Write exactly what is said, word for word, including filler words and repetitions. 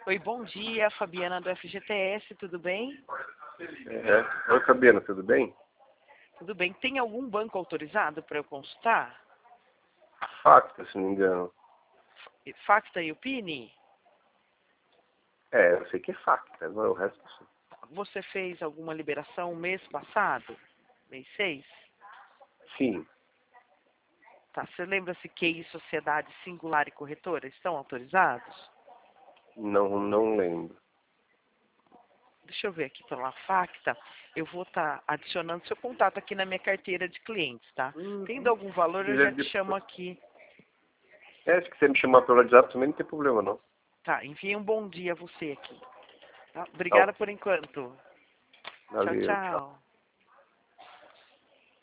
Oi, bom dia, Fabiana do F G T S, tudo bem? É. Oi, Fabiana, tudo bem? Tudo bem. Tem algum banco autorizado para eu consultar? Facta, se não me engano. Facta e o P I N? É, eu sei que é Facta, agora o resto eu sei. Você fez alguma liberação mês passado? Mês seis? Sim. Tá, você lembra se Q I, Sociedade Singular e Corretora estão autorizados? Não, não lembro. Deixa eu ver aqui pela Facta. Eu vou estar adicionando seu contato aqui na minha carteira de clientes, tá? Uhum. Tendo algum valor, Se eu já quiser te chamo depois... aqui. É, se quiser me chamar pelo WhatsApp também não tem problema, não. Tá, envie um bom dia a você aqui. Tá? Tá, Obrigada ok. por enquanto. Tchau, Valeu, tchau. tchau.